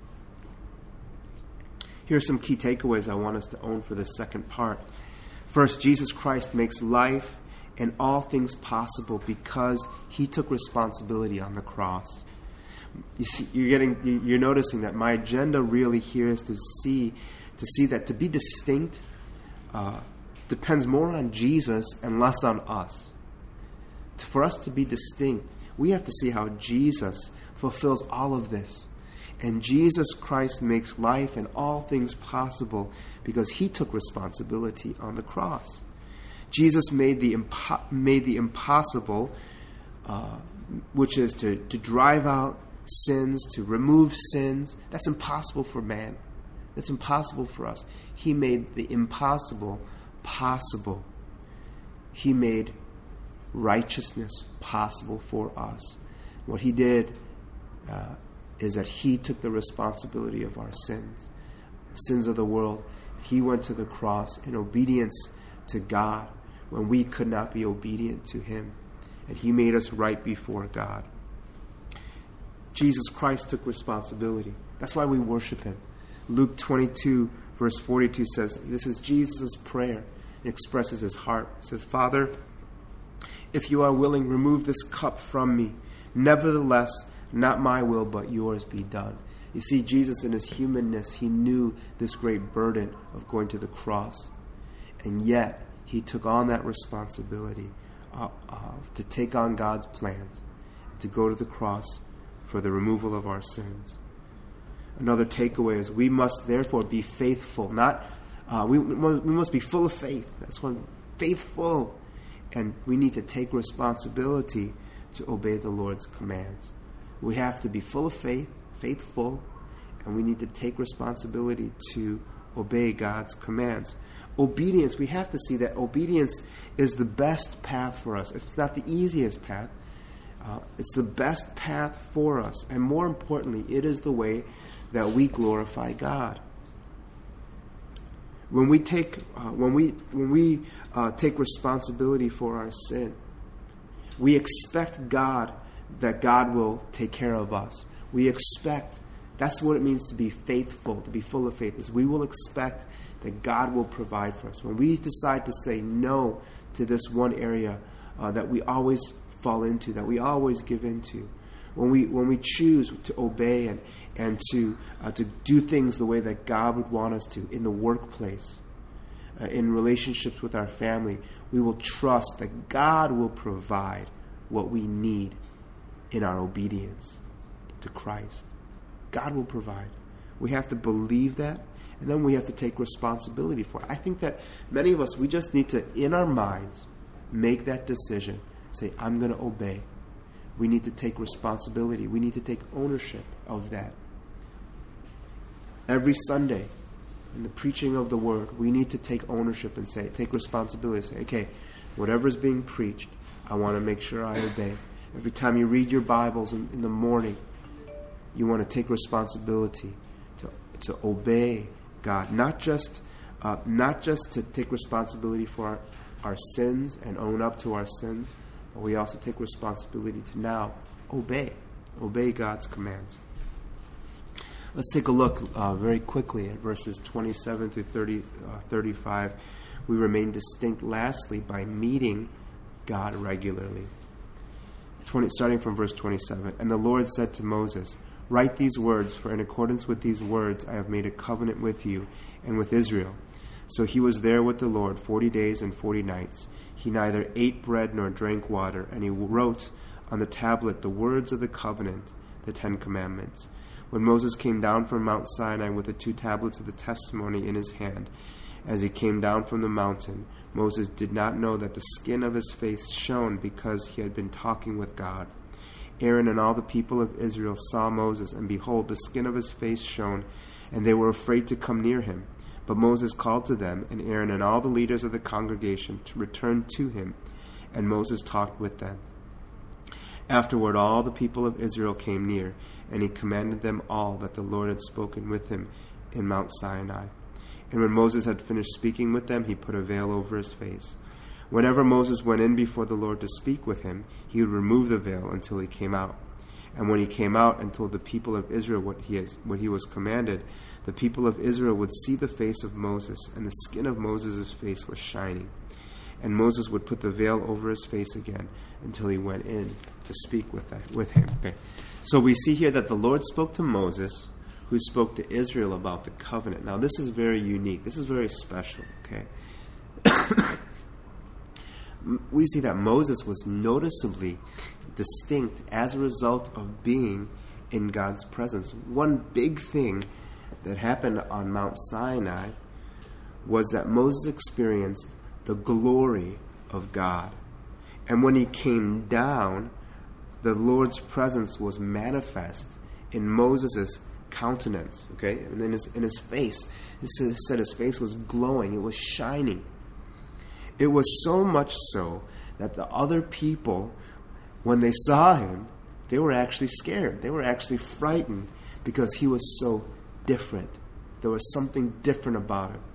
Speaker 1: Here are some key takeaways I want us to own for this second part. First, Jesus Christ makes life and all things possible because he took responsibility on the cross. You see, you're getting, you're noticing that my agenda really here is to see, to see that to be distinct uh, depends more on Jesus and less on us. For us to be distinct, we have to see how Jesus fulfills all of this. And Jesus Christ makes life and all things possible because he took responsibility on the cross. Jesus made the impo- made the impossible, uh, which is to, to drive out sins, to remove sins. That's impossible for man. That's impossible for us. He made the impossible possible. He made righteousness possible for us. What he did uh, is that he took the responsibility of our sins, the sins of the world. He went to the cross in obedience to God when we could not be obedient to him. And he made us right before God. Jesus Christ took responsibility. That's why we worship him. Luke twenty-two, verse forty-two says, this is Jesus' prayer. It expresses his heart. It says, Father, if you are willing, remove this cup from me. Nevertheless, not my will, but yours be done. You see, Jesus in his humanness, he knew this great burden of going to the cross. And yet, he took on that responsibility uh, uh, to take on God's plans, and to go to the cross for the removal of our sins. Another takeaway is we must therefore be faithful. Not uh, we, we must be full of faith. That's one, faithful. And we need to take responsibility to obey the Lord's commands. We have to be full of faith, faithful, and we need to take responsibility to obey God's commands. Obedience, we have to see that obedience is the best path for us. It's not the easiest path. Uh, it's the best path for us. And more importantly, it is the way that we glorify God. When we take uh, when we when we uh, take responsibility for our sin, we expect God that God will take care of us. We expect, that's what it means to be faithful, to be full of faith, is we will expect that God will provide for us. When we decide to say no to this one area uh, that we always fall into, that we always give into, when we when we choose to obey and and to uh, to do things the way that God would want us to in the workplace, uh, in relationships with our family, we will trust that God will provide what we need in our obedience to Christ. God will provide. We have to believe that, and then we have to take responsibility for it. I think that many of us, we just need to, in our minds, make that decision. Say, I'm going to obey. We need to take responsibility. We need to take ownership of that. Every Sunday, in the preaching of the word, we need to take ownership and say, take responsibility. Say, okay, whatever's being preached, I want to make sure I obey. Every time you read your Bibles in, in the morning, you want to take responsibility to to obey God, not just uh, not just to take responsibility for our, our sins and own up to our sins, but we also take responsibility to now obey, obey God's commands. Let's take a look uh, very quickly at verses twenty-seven through thirty, uh, thirty-five. We remain distinct, lastly, by meeting God regularly. twenty, starting from verse twenty-seven. And the Lord said to Moses, write these words, for in accordance with these words I have made a covenant with you and with Israel. So he was there with the Lord forty days and forty nights. He neither ate bread nor drank water, and he wrote on the tablet the words of the covenant, the Ten Commandments. When Moses came down from Mount Sinai with the two tablets of the testimony in his hand, as he came down from the mountain, Moses did not know that the skin of his face shone because he had been talking with God. Aaron and all the people of Israel saw Moses, and behold, the skin of his face shone, and they were afraid to come near him. But Moses called to them, and Aaron and all the leaders of the congregation, to return to him, and Moses talked with them. Afterward, all the people of Israel came near, and he commanded them all that the Lord had spoken with him in Mount Sinai. And when Moses had finished speaking with them, he put a veil over his face. Whenever Moses went in before the Lord to speak with him, he would remove the veil until he came out. And when he came out and told the people of Israel what he, has, what he was commanded, the people of Israel would see the face of Moses, and the skin of Moses' face was shining. And Moses would put the veil over his face again until he went in to speak with, that, with him. Okay. So we see here that the Lord spoke to Moses, who spoke to Israel about the covenant. Now, this is very unique. This is very special, okay? We see that Moses was noticeably distinct as a result of being in God's presence. One big thing that happened on Mount Sinai was that Moses experienced the glory of God. And when he came down, the Lord's presence was manifest in Moses' countenance, okay, and in his, in his face. It said his face was glowing. It was shining. It was so much so that the other people, when they saw him, they were actually scared. They were actually frightened because he was so different. There was something different about him.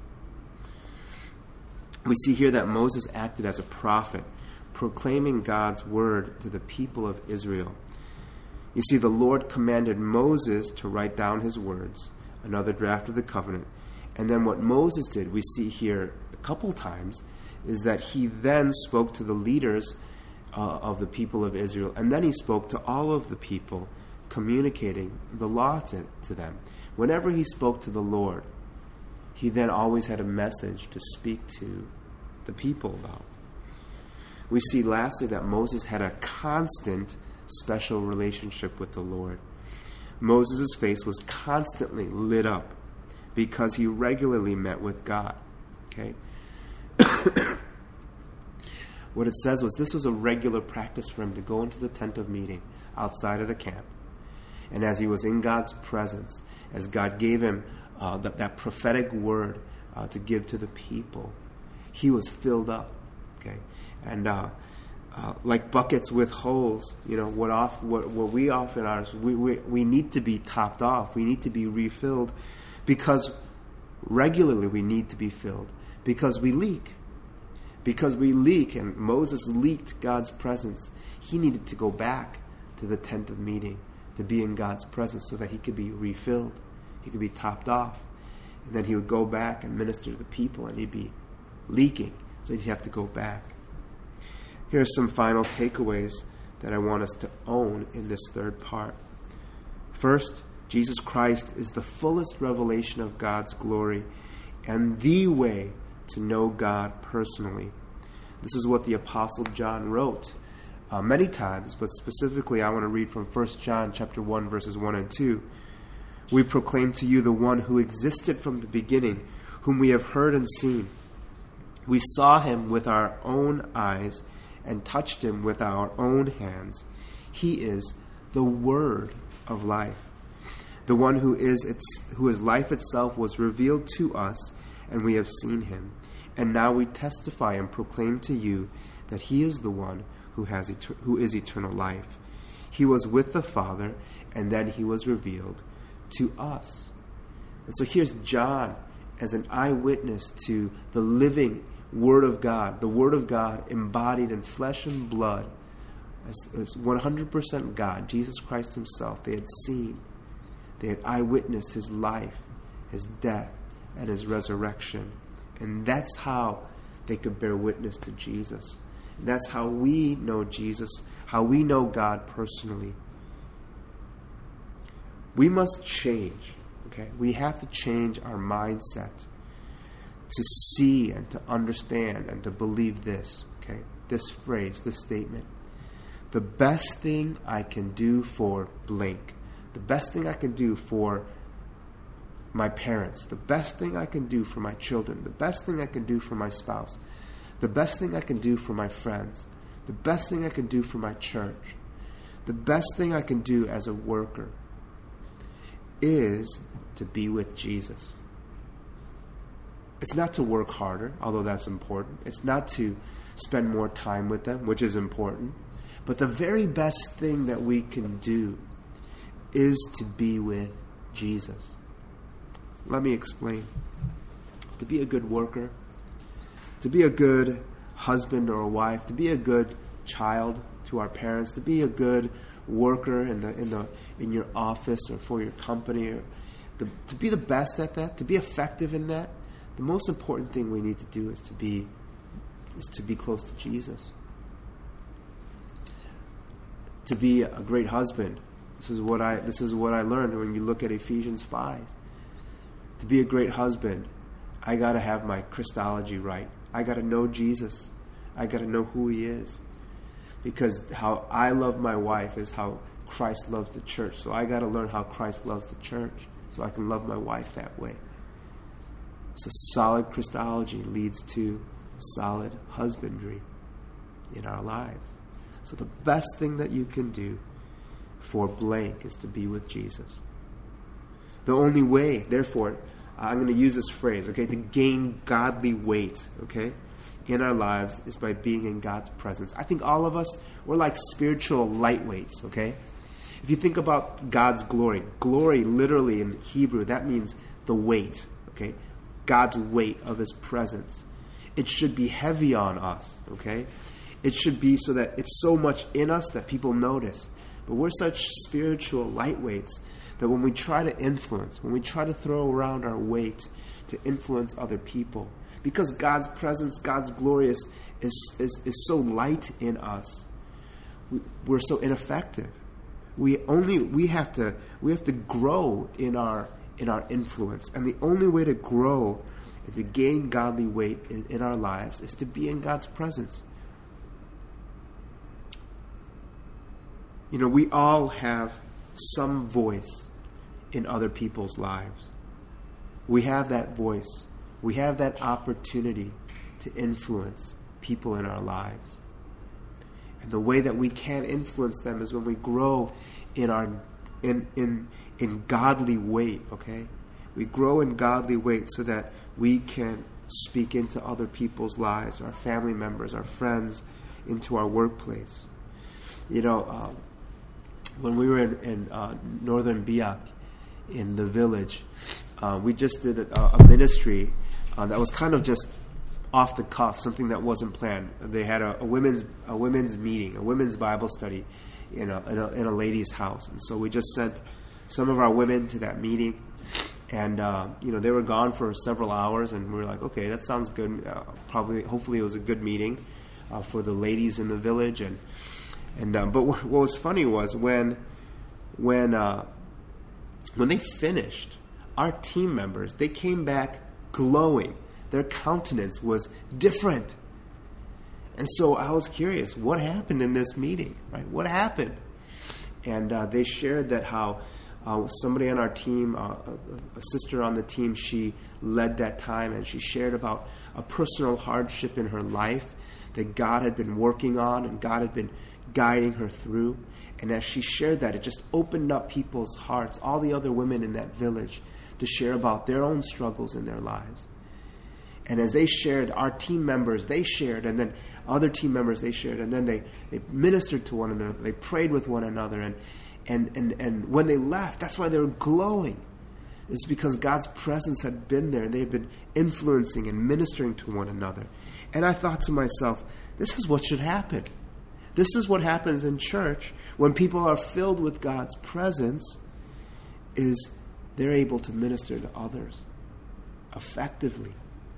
Speaker 1: We see here that Moses acted as a prophet, proclaiming God's word to the people of Israel. You see, the Lord commanded Moses to write down his words, another draft of the covenant. And then what Moses did, we see here a couple times, is that he then spoke to the leaders uh, of the people of Israel. And then he spoke to all of the people, communicating the law to, to them. Whenever he spoke to the Lord, he then always had a message to speak to the people about. We see lastly that Moses had a constant special relationship with the Lord. Moses' face was constantly lit up because he regularly met with God. Okay? What it says was this was a regular practice for him to go into the tent of meeting outside of the camp. And as he was in God's presence, as God gave him uh, that, that prophetic word uh, to give to the people, he was filled up. Okay? And uh, uh, like buckets with holes, you know, what off what, what we often are, we, we we need to be topped off. We need to be refilled because regularly we need to be filled because we leak. Because we leak, and Moses leaked God's presence. He needed to go back to the tent of meeting to be in God's presence so that he could be refilled. He could be topped off. And then he would go back and minister to the people, and he'd be leaking. So he'd have to go back. Here are some final takeaways that I want us to own in this third part. First, Jesus Christ is the fullest revelation of God's glory and the way to know God personally. This is what the Apostle John wrote uh, many times, but specifically I want to read from First John chapter one, verses one and two. We proclaim to you the one who existed from the beginning, whom we have heard and seen. We saw him with our own eyes and touched him with our own hands. He is the Word of life. The one who is its, who is life itself was revealed to us, and we have seen him. And now we testify and proclaim to you that he is the one who has et- who is eternal life. He was with the Father, and then he was revealed to us. And so here's John as an eyewitness to the living Word of God, the Word of God embodied in flesh and blood, as, as one hundred percent God, Jesus Christ himself. They had seen, they had eyewitnessed his life, his death, and his resurrection. And that's how they could bear witness to Jesus. And that's how we know Jesus, how we know God personally. We must change, okay? We have to change our mindset to see and to understand and to believe this, okay? This phrase, this statement. The best thing I can do for blank. The best thing I can do for my parents, the best thing I can do for my children, the best thing I can do for my spouse, the best thing I can do for my friends, the best thing I can do for my church, the best thing I can do as a worker is to be with Jesus. It's not to work harder, although that's important. It's not to spend more time with them, which is important. But the very best thing that we can do is to be with Jesus. Let me explain. To be a good worker, to be a good husband or a wife, to be a good child to our parents, to be a good worker in the in the in your office or for your company, or the, to be the best at that, to be effective in that, the most important thing we need to do is to be is to be close to Jesus. To be a great husband. This is what I this is what I learned when you look at Ephesians five. To be a great husband, I got to have my Christology right. I got to know Jesus. I got to know who he is. Because how I love my wife is how Christ loves the church. So I got to learn how Christ loves the church so I can love my wife that way. So solid Christology leads to solid husbandry in our lives. So the best thing that you can do for blank is to be with Jesus. The only way, therefore, I'm going to use this phrase, okay, to gain godly weight, okay, in our lives is by being in God's presence. I think all of us, we're like spiritual lightweights, okay? If you think about God's glory, glory literally in Hebrew, that means the weight, okay? God's weight of his presence. It should be heavy on us, okay? It should be so that it's so much in us that people notice. But we're such spiritual lightweights that when we try to influence, when we try to throw around our weight to influence other people, because God's presence, God's glory is, is, is, is so light in us, we, we're so ineffective. We only we have to we have to grow in our in our influence, and the only way to grow and to gain godly weight in, in our lives is to be in God's presence. You know, we all have some voice in other people's lives. We have that voice. We have that opportunity to influence people in our lives. And the way that we can influence them is when we grow in our in in in godly weight, okay? We grow in godly weight so that we can speak into other people's lives, our family members, our friends, into our workplace. You know, um, when we were in, in uh, northern Biak, in the village, uh, we just did a, a ministry uh, that was kind of just off the cuff, something that wasn't planned. They had a, a women's a women's meeting, a women's Bible study in a, in a in a lady's house, and so we just sent some of our women to that meeting, and uh, you know they were gone for several hours, and we were like, okay, that sounds good. Uh, probably, hopefully, it was a good meeting uh, for the ladies in the village, and and um, but what, what was funny was when when uh, when they finished, our team members, they came back glowing. Their countenance was different. And so I was curious, what happened in this meeting, right? What happened? And uh, they shared that how uh, somebody on our team, uh, a, a sister on the team, she led that time, and she shared about a personal hardship in her life that God had been working on and God had been guiding her through. And as she shared that, it just opened up people's hearts, all the other women in that village, to share about their own struggles in their lives. And as they shared, our team members, they shared, and then other team members, they shared, and then they, they ministered to one another, they prayed with one another, and, and, and, and when they left, that's why they were glowing. It's because God's presence had been there, and they had been influencing and ministering to one another. And I thought to myself, this is what should happen. This is what happens in church when people are filled with God's presence, is they're able to minister to others effectively.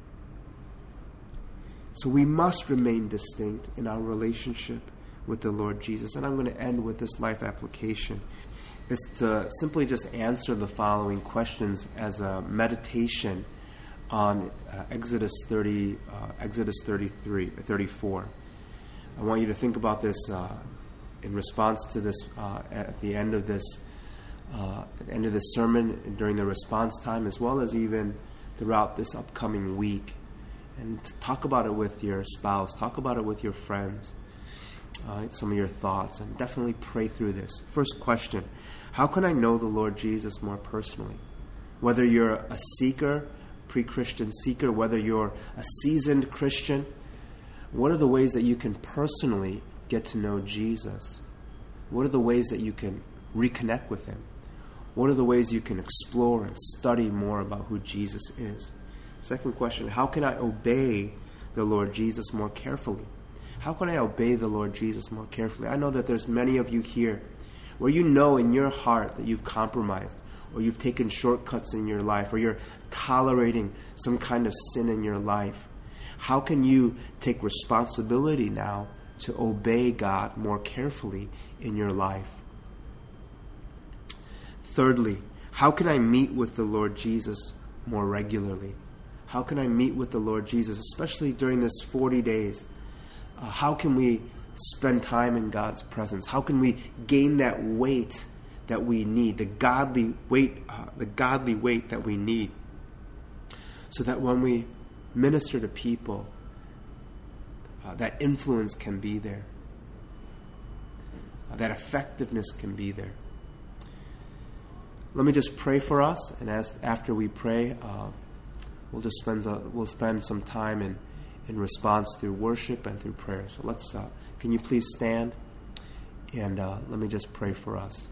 Speaker 1: So we must remain distinct in our relationship with the Lord Jesus. And I'm going to end with this life application. It's to simply just answer the following questions as a meditation on uh, Exodus thirty, uh, Exodus thirty-three, thirty-four. I want you to think about this uh, in response to this uh, at the end of this uh, at the end of this sermon, during the response time, as well as even throughout this upcoming week. And talk about it with your spouse. Talk about it with your friends. Uh, some of your thoughts. And definitely pray through this. First question. How can I know the Lord Jesus more personally? Whether you're a seeker, pre-Christian seeker, whether you're a seasoned Christian, what are the ways that you can personally get to know Jesus? What are the ways that you can reconnect with Him? What are the ways you can explore and study more about who Jesus is? Second question, how can I obey the Lord Jesus more carefully? How can I obey the Lord Jesus more carefully? I know that there's many of you here where you know in your heart that you've compromised, or you've taken shortcuts in your life, or you're tolerating some kind of sin in your life. How can you take responsibility now to obey God more carefully in your life? Thirdly, how can I meet with the Lord Jesus more regularly? How can I meet with the Lord Jesus, especially during this forty days? Uh, how can we spend time in God's presence? How can we gain that weight that we need, the godly weight, uh, the godly weight that we need, so that when we minister to people, uh, that influence can be there? uh, that effectiveness can be there. Let me just pray for us, and as after we pray, uh, we'll just spend a, we'll spend some time in in response through worship and through prayer. So let's. Uh, can you please stand, and uh, let me just pray for us.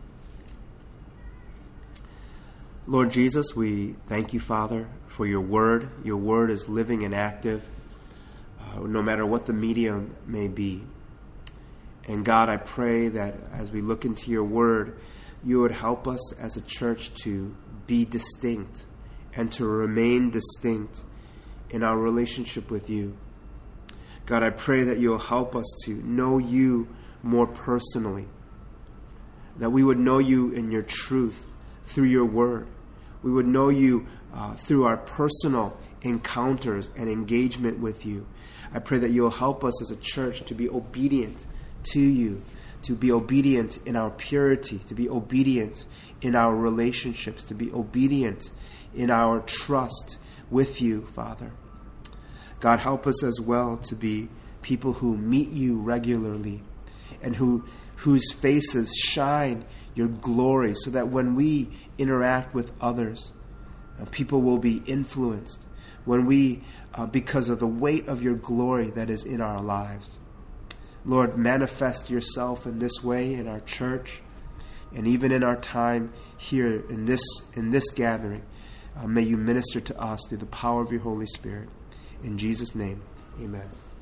Speaker 1: Lord Jesus, we thank you, Father, for your word. Your word is living and active, uh, no matter what the medium may be. And God, I pray that as we look into your word, you would help us as a church to be distinct and to remain distinct in our relationship with you. God, I pray that you'll help us to know you more personally, that we would know you in your truth through your word. We would know you uh, through our personal encounters and engagement with you. I pray that you'll help us as a church to be obedient to you, to be obedient in our purity, to be obedient in our relationships, to be obedient in our trust with you, Father. God, help us as well to be people who meet you regularly and who whose faces shine your glory, so that when we interact with others, uh, people will be influenced when we, uh, because of the weight of your glory that is in our lives. Lord, manifest yourself in this way in our church, and even in our time here in this in this gathering. Uh, may you minister to us through the power of your Holy Spirit. In Jesus' name, amen.